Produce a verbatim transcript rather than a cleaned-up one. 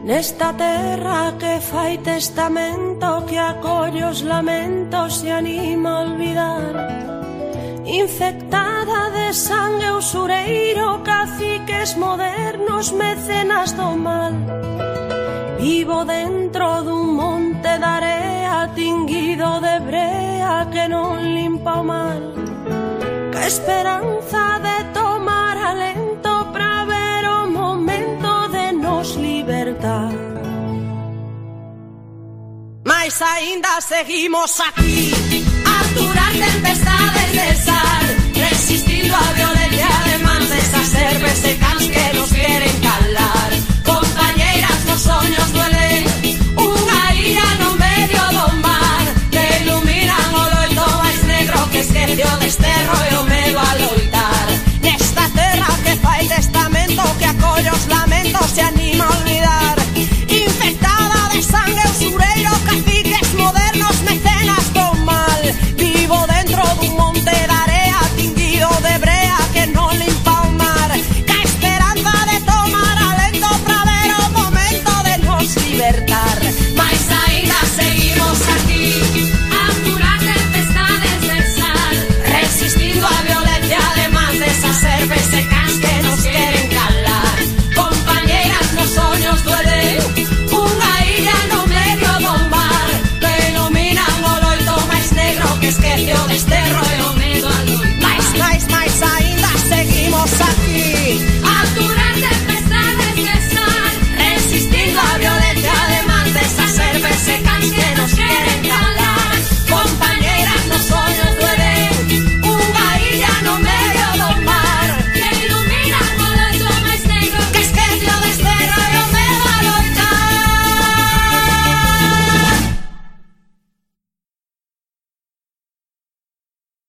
Nesta terra que fai testamento, que acolle os lamentos e anima a olvidar, infectada de sangue usureiro, caciques modernos, mecenas do mal. Vivo dentro dun monte de area tinguido de brea que non limpa o mal. Que esperanza de tomar alento pra ver o momento de nos libertar. Mas ainda seguimos aquí a aturar tempestades.